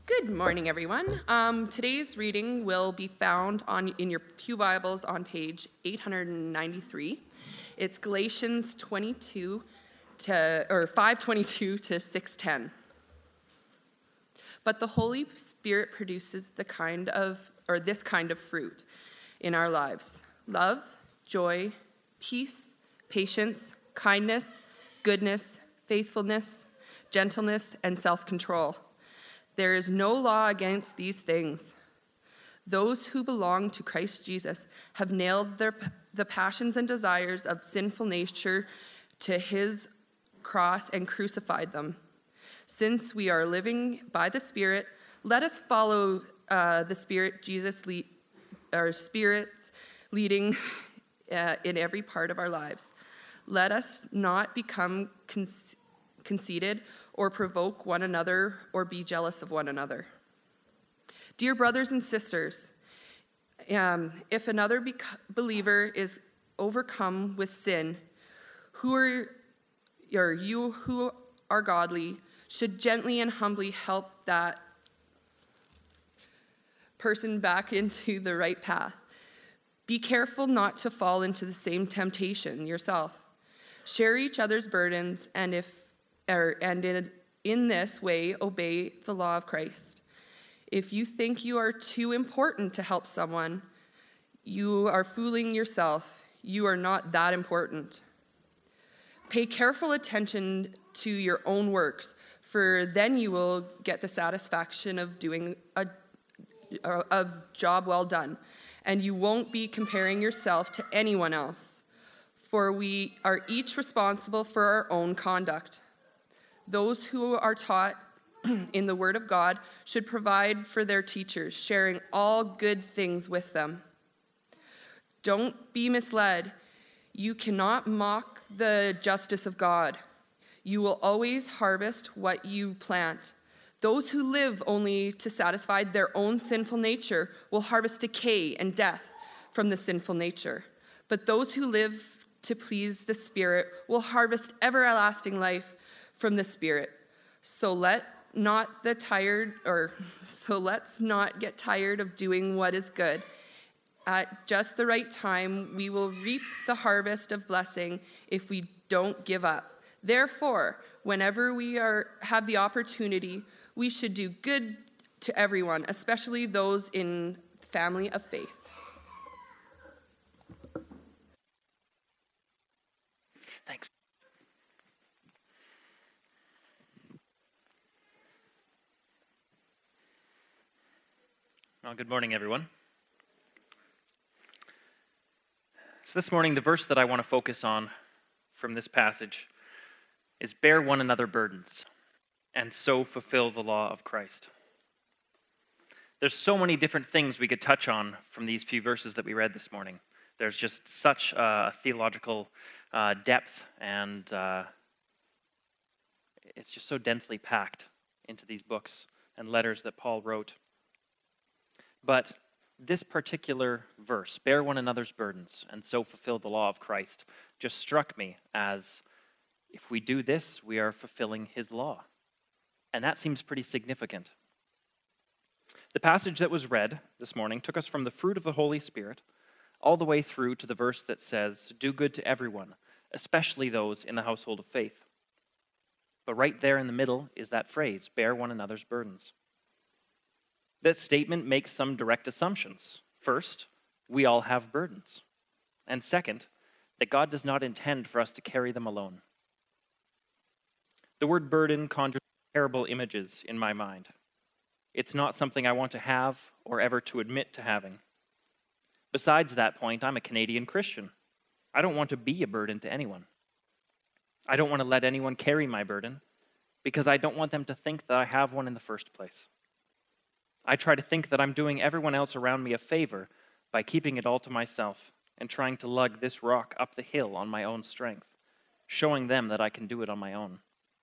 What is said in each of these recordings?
Good morning, everyone. Today's reading will be found in your Pew Bibles on page 893. It's Galatians 5:22 to 6:10. But the Holy Spirit produces this kind of fruit in our lives: love, joy, peace, patience, kindness, goodness, faithfulness, gentleness, and self-control. There is no law against these things. Those who belong to Christ Jesus have nailed the passions and desires of sinful nature to his cross and crucified them. Since we are living by the Spirit, let us follow the Spirit our Spirit's leading in every part of our lives. Let us not become conceited or provoke one another or be jealous of one another. Dear brothers and sisters, if another believer is overcome with sin, you who are godly should gently and humbly help that person back into the right path. Be careful not to fall into the same temptation yourself. Share each other's burdens, and in this way obey the law of Christ. If you think you are too important to help someone, you are fooling yourself. You are not that important. Pay careful attention to your own works, for then you will get the satisfaction of doing a job well done, and you won't be comparing yourself to anyone else, for we are each responsible for our own conduct. Those who are taught in the Word of God should provide for their teachers, sharing all good things with them. Don't be misled. You cannot mock the justice of God. You will always harvest what you plant. Those who live only to satisfy their own sinful nature will harvest decay and death from the sinful nature. But those who live to please the Spirit will harvest everlasting life from the Spirit. So let's not get tired of doing what is good. At just the right time, we will reap the harvest of blessing if we don't give up. Therefore, whenever we have the opportunity, we should do good to everyone, especially those in the family of faith. Thanks. Well, good morning, everyone. So this morning, the verse that I want to focus on from this passage is bear one another burdens, and so fulfill the law of Christ. There's so many different things we could touch on from these few verses that we read this morning. There's just such a theological depth, and it's just so densely packed into these books and letters that Paul wrote. But this particular verse, bear one another's burdens, and so fulfill the law of Christ, just struck me as, if we do this, we are fulfilling his law. And that seems pretty significant. The passage that was read this morning took us from the fruit of the Holy Spirit all the way through to the verse that says, do good to everyone, especially those in the household of faith. But right there in the middle is that phrase, bear one another's burdens. That statement makes some direct assumptions. First, we all have burdens. And second, that God does not intend for us to carry them alone. The word burden conjures terrible images in my mind. It's not something I want to have or ever to admit to having. Besides that point, I'm a Canadian Christian. I don't want to be a burden to anyone. I don't want to let anyone carry my burden because I don't want them to think that I have one in the first place. I try to think that I'm doing everyone else around me a favor by keeping it all to myself and trying to lug this rock up the hill on my own strength, showing them that I can do it on my own.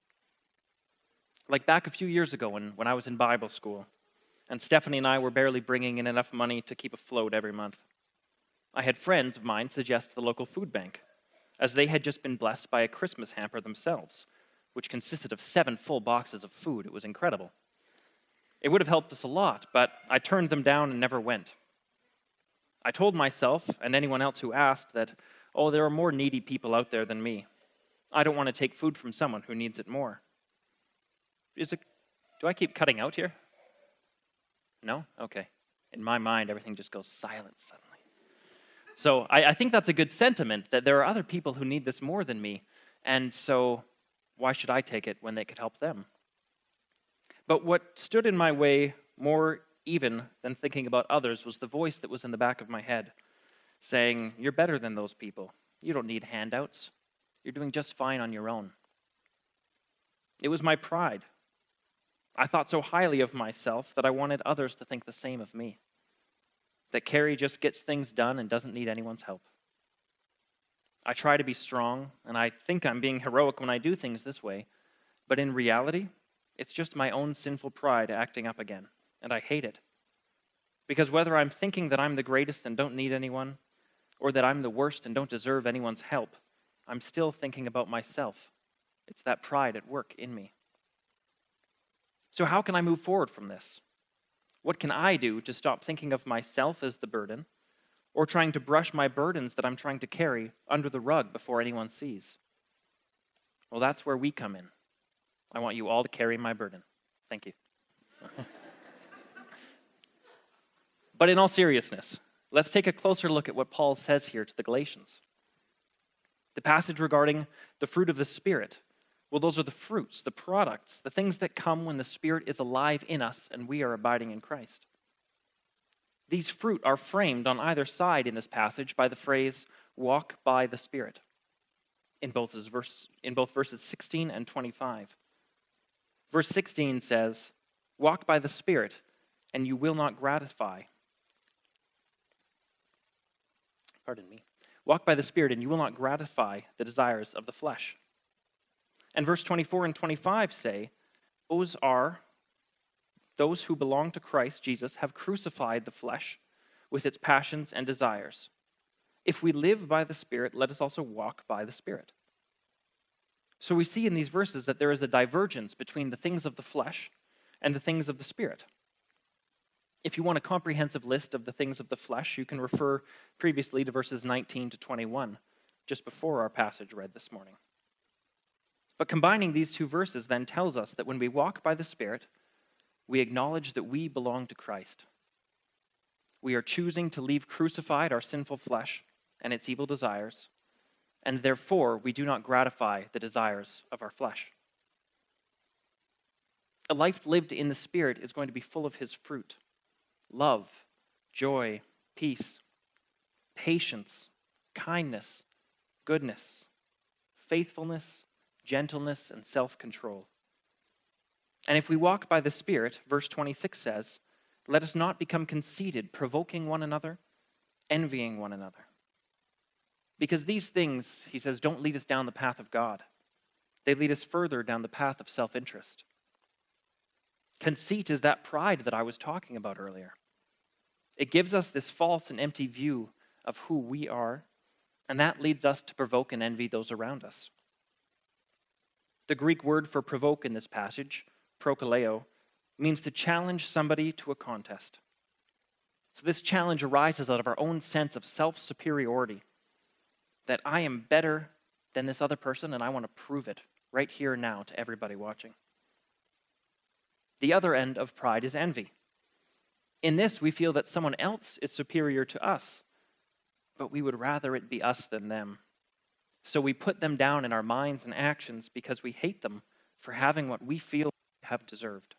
Like back a few years ago when I was in Bible school, and Stephanie and I were barely bringing in enough money to keep afloat every month. I had friends of mine suggest the local food bank, as they had just been blessed by a Christmas hamper themselves, which consisted of 7 full boxes of food. It was incredible. It would have helped us a lot, but I turned them down and never went. I told myself, and anyone else who asked, that, oh, there are more needy people out there than me. I don't want to take food from someone who needs it more. Do I keep cutting out here? No? Okay. In my mind, everything just goes silent suddenly. So I think that's a good sentiment, that there are other people who need this more than me, and so why should I take it when they could help them? But what stood in my way more even than thinking about others was the voice that was in the back of my head, saying, you're better than those people. You don't need handouts. You're doing just fine on your own. It was my pride. I thought so highly of myself that I wanted others to think the same of me. That Carrie just gets things done and doesn't need anyone's help. I try to be strong, and I think I'm being heroic when I do things this way, but in reality, it's just my own sinful pride acting up again, and I hate it. Because whether I'm thinking that I'm the greatest and don't need anyone, or that I'm the worst and don't deserve anyone's help, I'm still thinking about myself. It's that pride at work in me. So how can I move forward from this? What can I do to stop thinking of myself as the burden, or trying to brush my burdens that I'm trying to carry under the rug before anyone sees? Well, that's where we come in. I want you all to carry my burden. Thank you. But in all seriousness, let's take a closer look at what Paul says here to the Galatians. The passage regarding the fruit of the Spirit, well, those are the fruits, the products, the things that come when the Spirit is alive in us and we are abiding in Christ. These fruit are framed on either side in this passage by the phrase, walk by the Spirit, in both verses 16 and 25. Verse 16 says, walk by the Spirit, and you will not gratify. Walk by the Spirit, and you will not gratify the desires of the flesh. And verse 24 and 25 say, those who belong to Christ Jesus have crucified the flesh with its passions and desires. If we live by the Spirit, let us also walk by the Spirit. So we see in these verses that there is a divergence between the things of the flesh and the things of the Spirit. If you want a comprehensive list of the things of the flesh, you can refer previously to verses 19 to 21, just before our passage read this morning. But combining these two verses then tells us that when we walk by the Spirit, we acknowledge that we belong to Christ. We are choosing to leave crucified our sinful flesh and its evil desires, and therefore we do not gratify the desires of our flesh. A life lived in the Spirit is going to be full of His fruit: love, joy, peace, patience, kindness, goodness, faithfulness, gentleness, and self-control. And if we walk by the Spirit, verse 26 says, let us not become conceited, provoking one another, envying one another. Because these things, he says, don't lead us down the path of God. They lead us further down the path of self-interest. Conceit is that pride that I was talking about earlier. It gives us this false and empty view of who we are, and that leads us to provoke and envy those around us. The Greek word for provoke in this passage, prokaleo, means to challenge somebody to a contest. So this challenge arises out of our own sense of self-superiority, that I am better than this other person and I want to prove it right here and now to everybody watching. The other end of pride is envy. In this, we feel that someone else is superior to us, but we would rather it be us than them. So we put them down in our minds and actions because we hate them for having what we feel have deserved.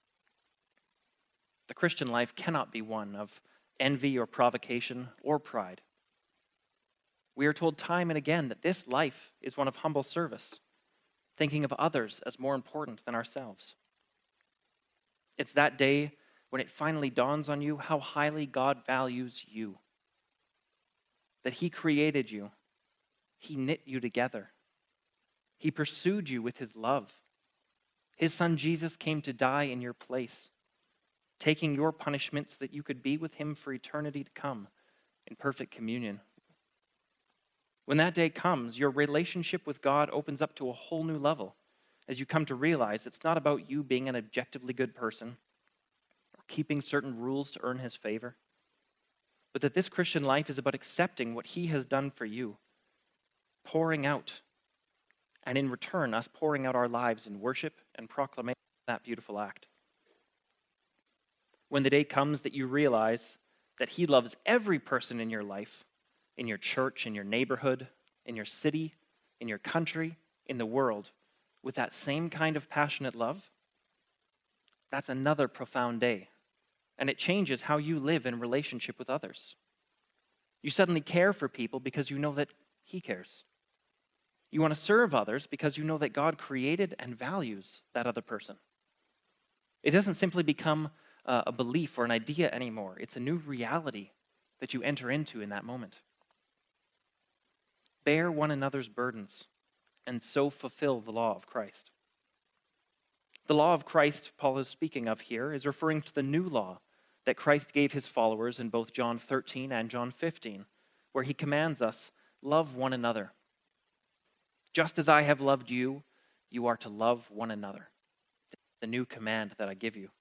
The Christian life cannot be one of envy or provocation or pride. We are told time and again that this life is one of humble service, thinking of others as more important than ourselves. It's that day when it finally dawns on you how highly God values you, that He created you, He knit you together, He pursued you with His love. His Son Jesus came to die in your place, taking your punishment so that you could be with Him for eternity to come in perfect communion. When that day comes, your relationship with God opens up to a whole new level as you come to realize it's not about you being an objectively good person. keeping certain rules to earn his favor, but that this Christian life is about accepting what he has done for you, pouring out, and in return, us pouring out our lives in worship and proclamation of that beautiful act. When the day comes that you realize that he loves every person in your life, in your church, in your neighborhood, in your city, in your country, in the world, with that same kind of passionate love, that's another profound day. And it changes how you live in relationship with others. You suddenly care for people because you know that he cares. You want to serve others because you know that God created and values that other person. It doesn't simply become a belief or an idea anymore. It's a new reality that you enter into in that moment. Bear one another's burdens and so fulfill the law of Christ. The law of Christ Paul is speaking of here is referring to the new law that Christ gave his followers in both John 13 and John 15, where he commands us, love one another. Just as I have loved you, you are to love one another. The new command that I give you.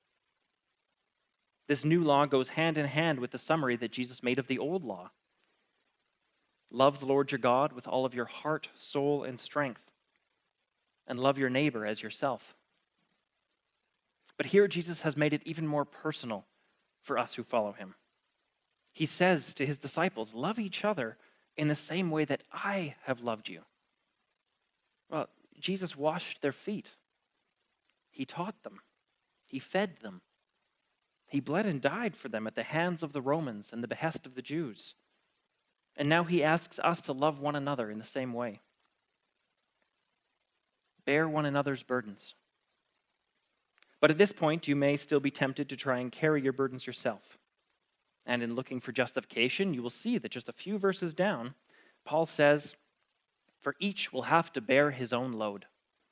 This new law goes hand in hand with the summary that Jesus made of the old law. Love the Lord your God with all of your heart, soul, and strength, and love your neighbor as yourself. But here Jesus has made it even more personal for us who follow him. He says to his disciples, love each other in the same way that I have loved you. Well, Jesus washed their feet. He taught them. He fed them. He bled and died for them at the hands of the Romans and the behest of the Jews. And now he asks us to love one another in the same way. Bear one another's burdens. But at this point, you may still be tempted to try and carry your burdens yourself. And in looking for justification, you will see that just a few verses down, Paul says, for each will have to bear his own load.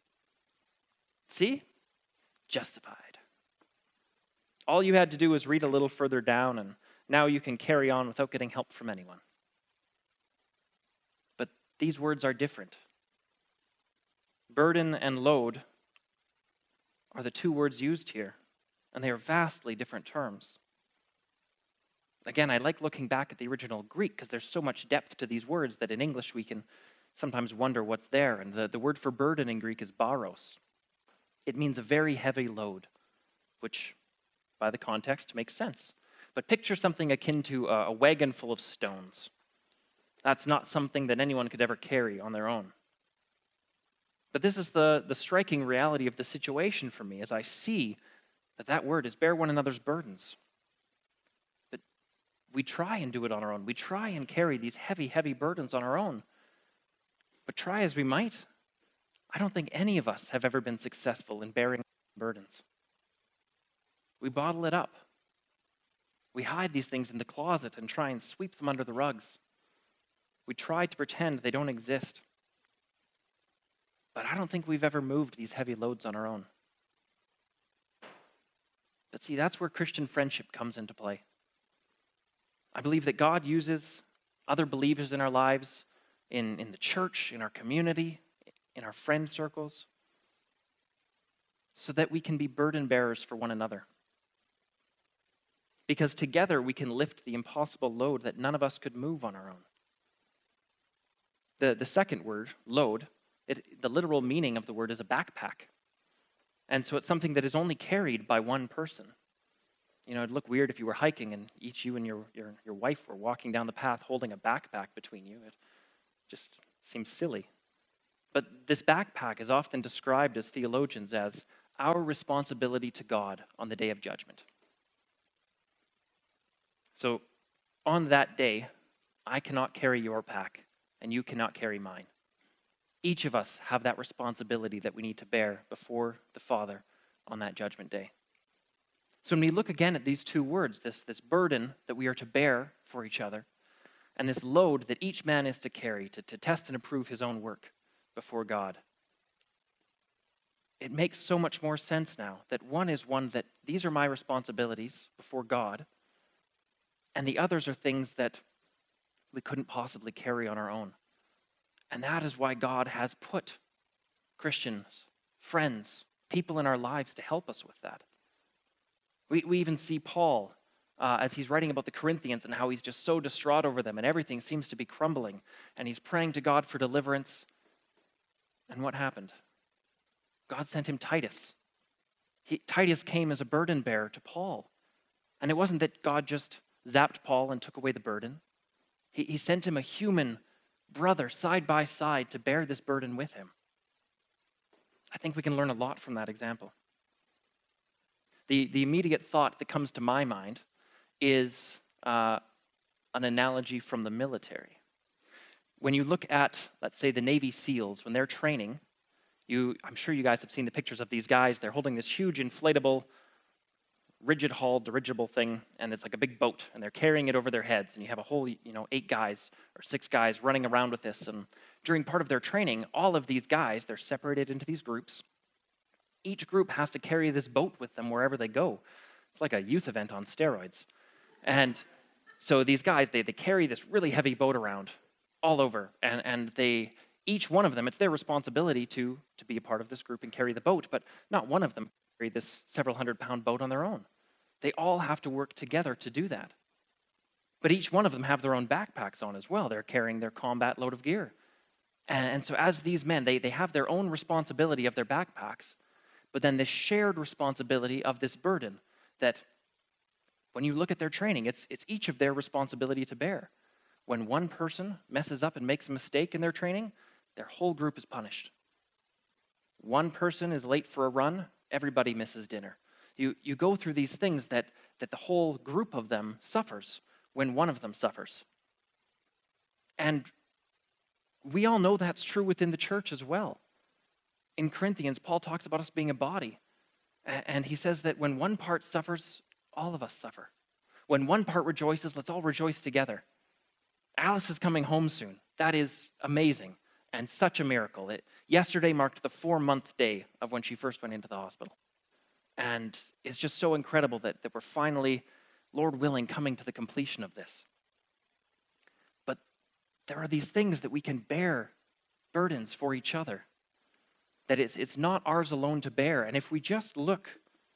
See? Justified. All you had to do was read a little further down, and now you can carry on without getting help from anyone. But these words are different. Burden and load are the two words used here, and they are vastly different terms. Again, I like looking back at the original Greek because there's so much depth to these words that in English we can sometimes wonder what's there. And the word for burden in Greek is baros. It means a very heavy load, which by the context makes sense. But picture something akin to a wagon full of stones. That's not something that anyone could ever carry on their own. But this is the striking reality of the situation for me as I see that word is bear one another's burdens. But we try and do it on our own. We try and carry these heavy, heavy burdens on our own. But try as we might, I don't think any of us have ever been successful in bearing burdens. We bottle it up. We hide these things in the closet and try and sweep them under the rugs. We try to pretend they don't exist. But I don't think we've ever moved these heavy loads on our own. But see, that's where Christian friendship comes into play. I believe that God uses other believers in our lives, in the church, in our community, in our friend circles, so that we can be burden bearers for one another. Because together we can lift the impossible load that none of us could move on our own. The second word, load, the literal meaning of the word is a backpack. And so it's something that is only carried by one person. You know, it'd look weird if you were hiking and each you and your wife were walking down the path holding a backpack between you. It just seems silly. But this backpack is often described as theologians as our responsibility to God on the day of judgment. So on that day, I cannot carry your pack and you cannot carry mine. Each of us have that responsibility that we need to bear before the Father on that judgment day. So when we look again at these two words, this burden that we are to bear for each other, and this load that each man is to carry to test and approve his own work before God, it makes so much more sense now that one is one that these are my responsibilities before God, and the others are things that we couldn't possibly carry on our own. And that is why God has put Christians, friends, people in our lives to help us with that. We even see Paul as he's writing about the Corinthians and how he's just so distraught over them and everything seems to be crumbling. And he's praying to God for deliverance. And what happened? God sent him Titus. Titus came as a burden bearer to Paul. And it wasn't that God just zapped Paul and took away the burden. He sent him a human brother side by side to bear this burden with him. I think we can learn a lot from that example. The immediate thought that comes to my mind is an analogy from the military. When you look at, let's say, the Navy SEALs, when they're training, I'm sure you guys have seen the pictures of these guys. They're holding this huge inflatable, rigid-hull dirigible thing, and it's like a big boat, and they're carrying it over their heads, and you have a whole, 8 guys or 6 guys running around with this, and during part of their training, all of these guys, they're separated into these groups. Each group has to carry this boat with them wherever they go. It's like a youth event on steroids. And so these guys, they carry this really heavy boat around all over, and each one of them, it's their responsibility to be a part of this group and carry the boat, but not one of them carry this several hundred-pound boat on their own. They all have to work together to do that. But each one of them have their own backpacks on as well. They're carrying their combat load of gear. And so as these men, they have their own responsibility of their backpacks, but then this shared responsibility of this burden that when you look at their training, it's each of their responsibility to bear. When one person messes up and makes a mistake in their training, their whole group is punished. One person is late for a run, everybody misses dinner. You go through these things that the whole group of them suffers when one of them suffers. And we all know that's true within the church as well. In Corinthians, Paul talks about us being a body. And he says that when one part suffers, all of us suffer. When one part rejoices, let's all rejoice together. Alice is coming home soon. That is amazing and such a miracle. Yesterday marked the 4-month day of when she first went into the hospital. And it's just so incredible that we're finally, Lord willing, coming to the completion of this. But there are these things that we can bear burdens for each other. That it's not ours alone to bear. And if we just look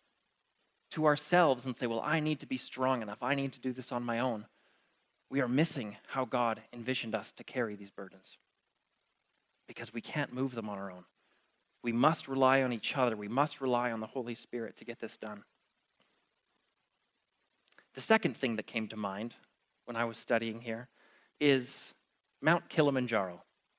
to ourselves and say, well, I need to be strong enough, I need to do this on my own, we are missing how God envisioned us to carry these burdens. Because we can't move them on our own. We must rely on each other. We must rely on the Holy Spirit to get this done. The second thing that came to mind when I was studying here is Mount Kilimanjaro.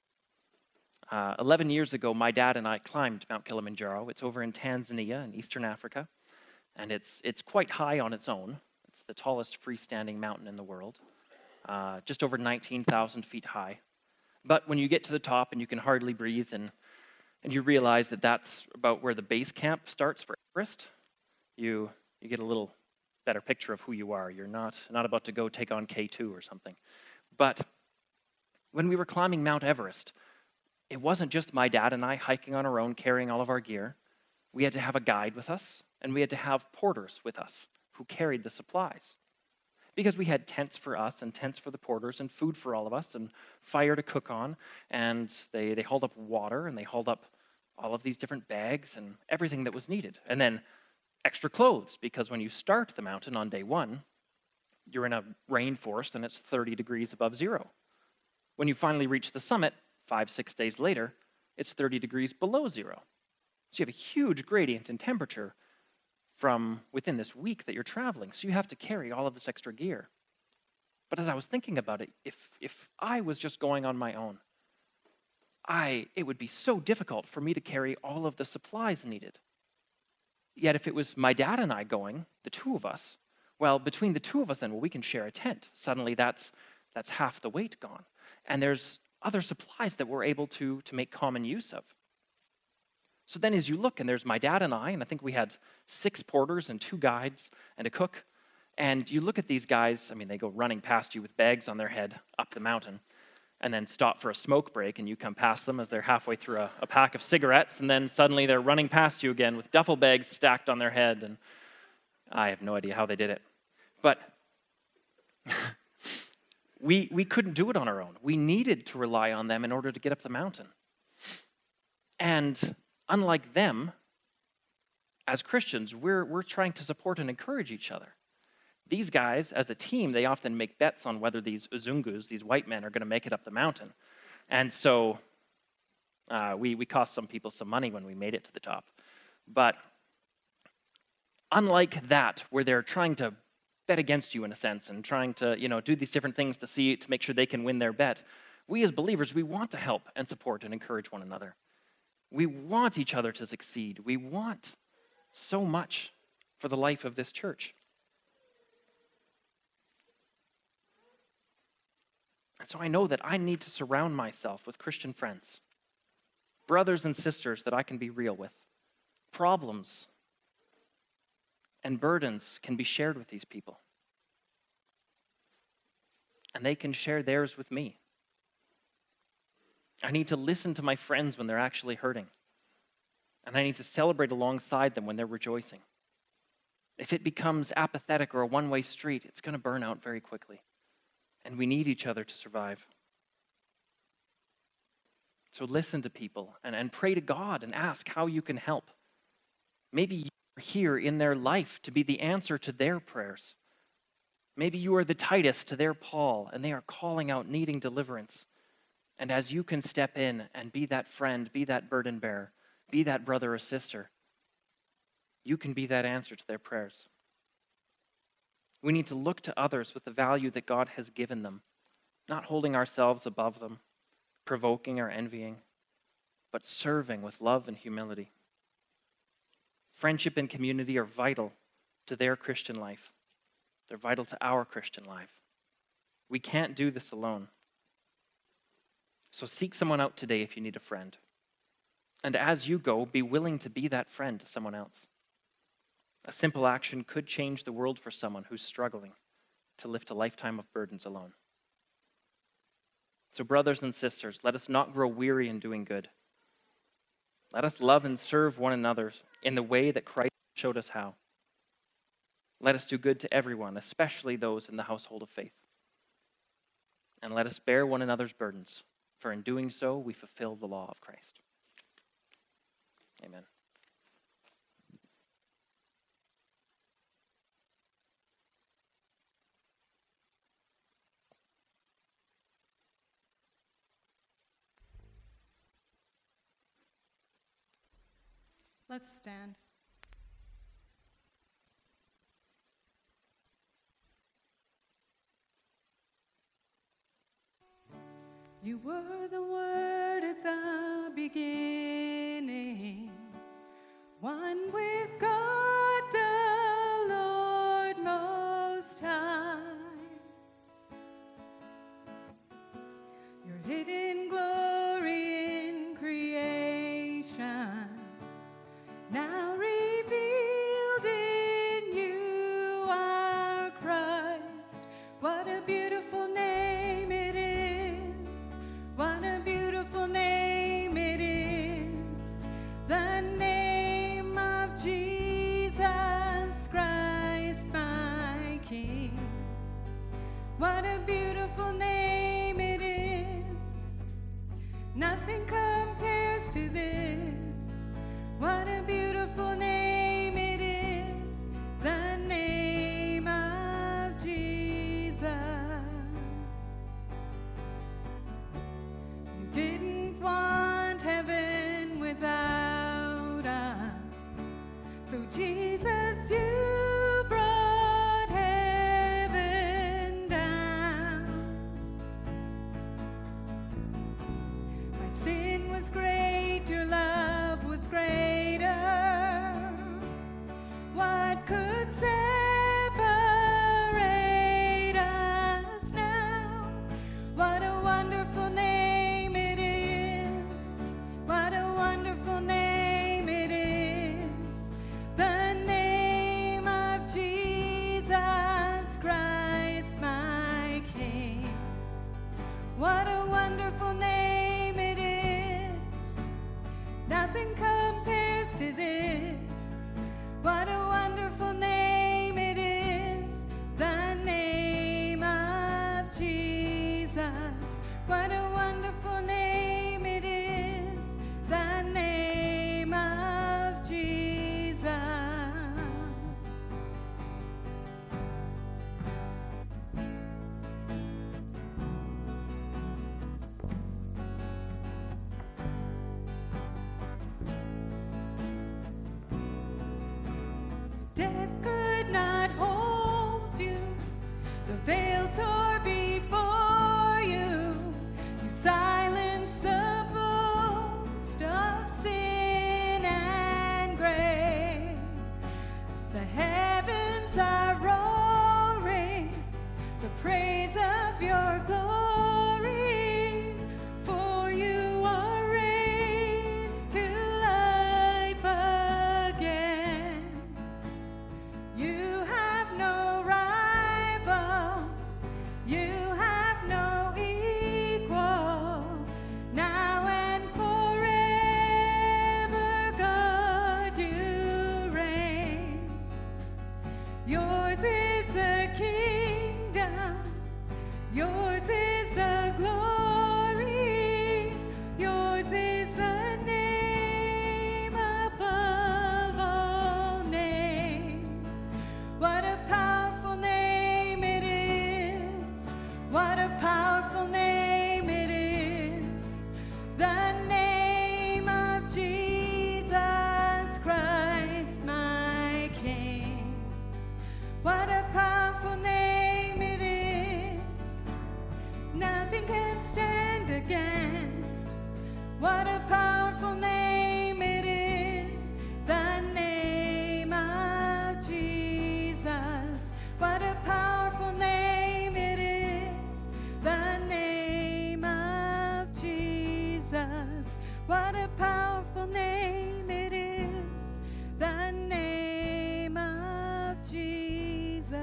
11 years ago, my dad and I climbed Mount Kilimanjaro. It's over in Tanzania in Eastern Africa, and it's quite high on its own. It's the tallest freestanding mountain in the world, just over 19,000 feet high. But when you get to the top and you can hardly breathe and you realize that that's about where the base camp starts for Everest, you get a little better picture of who you are. You're not about to go take on K2 or something. But when we were climbing Mount Everest, it wasn't just my dad and I hiking on our own, carrying all of our gear. We had to have a guide with us, and we had to have porters with us who carried the supplies. Because we had tents for us and tents for the porters and food for all of us and fire to cook on. And they hauled up water and they hauled up all of these different bags and everything that was needed. And then extra clothes, because when you start the mountain on day 1, you're in a rainforest and it's 30 degrees above zero. When you finally reach the summit, 5-6 days later, it's 30 degrees below zero. So you have a huge gradient in temperature from within this week that you're traveling. So you have to carry all of this extra gear. But as I was thinking about it, if I was just going on my own, it would be so difficult for me to carry all of the supplies needed. Yet if it was my dad and I going, the two of us, well, between the two of us then, we can share a tent. Suddenly that's half the weight gone. And there's other supplies that we're able to make common use of. So then as you look, and there's my dad and I think we had 6 porters and 2 guides and a cook, and you look at these guys, they go running past you with bags on their head up the mountain, and then stop for a smoke break, and you come past them as they're halfway through a pack of cigarettes, and then suddenly they're running past you again with duffel bags stacked on their head, and I have no idea how they did it. But we couldn't do it on our own. We needed to rely on them in order to get up the mountain. And unlike them, as Christians, we're trying to support and encourage each other. These guys, as a team, they often make bets on whether these Uzungus, these white men, are going to make it up the mountain. And so we cost some people some money when we made it to the top. But unlike that, where they're trying to bet against you in a sense and trying to, do these different things to make sure they can win their bet, we as believers, we want to help and support and encourage one another. We want each other to succeed. We want so much for the life of this church. And so I know that I need to surround myself with Christian friends, brothers and sisters that I can be real with. Problems and burdens can be shared with these people. And they can share theirs with me. I need to listen to my friends when they're actually hurting. And I need to celebrate alongside them when they're rejoicing. If it becomes apathetic or a one-way street, it's going to burn out very quickly. And we need each other to survive. So listen to people and pray to God and ask how you can help. Maybe you're here in their life to be the answer to their prayers. Maybe you are the Titus to their Paul, and they are calling out needing deliverance. And as you can step in and be that friend, be that burden bearer, be that brother or sister, you can be that answer to their prayers. We need to look to others with the value that God has given them, not holding ourselves above them, provoking or envying, but serving with love and humility. Friendship and community are vital to their Christian life. They're vital to our Christian life. We can't do this alone. So seek someone out today if you need a friend. And as you go, be willing to be that friend to someone else. A simple action could change the world for someone who's struggling to lift a lifetime of burdens alone. So brothers and sisters, let us not grow weary in doing good. Let us love and serve one another in the way that Christ showed us how. Let us do good to everyone, especially those in the household of faith. And let us bear one another's burdens, for in doing so we fulfill the law of Christ. Amen. Let's stand. You were the Word at the beginning, one with God the Lord Most High. Your hidden glory in creation, now revealed in you are Christ. What a beautiful name it is. What a beautiful name it is. The name of Jesus Christ, my King. What a beautiful name it is. Nothing compares to this. What a beautiful name it is, the name of Jesus. You didn't want heaven without us, so Jesus, you brought heaven down. My sin was great, your love was greater. What could separate us now? What a wonderful name it is. What a wonderful name it is. The name of Jesus Christ, my King. What a wonderful name it is. Nothing compares to this. What a wonderful name it is, the name of Jesus. What a wonderful name it is, the name of Jesus. Death could not hold you. The veil tore before you. You silenced the boast of sin and grave. The heavens are roaring the praise of your glory, for you are raised to life again. You have no rival, you have no equal, now and forever, God, you reign. Yours is the kingdom, yours is the glory, yours is the name above all names. What a powerful name it is, what a powerful name it is, the name of Jesus Christ, my King. What a powerful name it is, nothing can stand against. What a powerful name it is, the name of Jesus. What a powerful name it is, the name of Jesus. What a powerful name it is, the name of Jesus.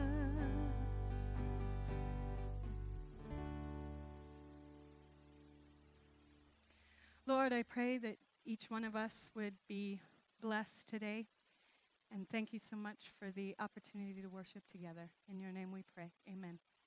Lord, I pray that each one of us would be blessed today. And thank you so much for the opportunity to worship together. In your name we pray. Amen.